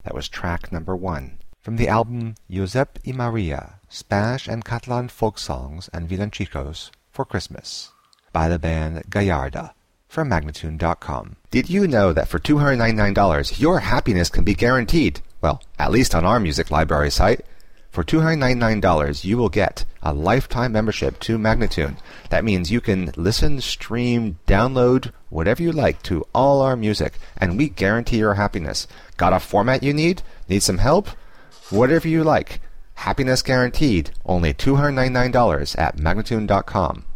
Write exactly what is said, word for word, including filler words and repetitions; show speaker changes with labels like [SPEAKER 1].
[SPEAKER 1] That was track number one. From the album Josep y Maria, Spanish and Catalan folk songs and villancicos for Christmas, by the band Gallarda, from Magnatune dot com. Did you know that for two hundred ninety-nine dollars your happiness can be guaranteed? Well, at least on our music library site. For two hundred ninety-nine dollars you will get a lifetime membership to Magnatune. That means you can listen, stream, download, whatever you like to all our music, and we guarantee your happiness. Got a format you need? Need some help? Whatever you like. Happiness guaranteed. Only two hundred ninety-nine dollars at Magnatune dot com.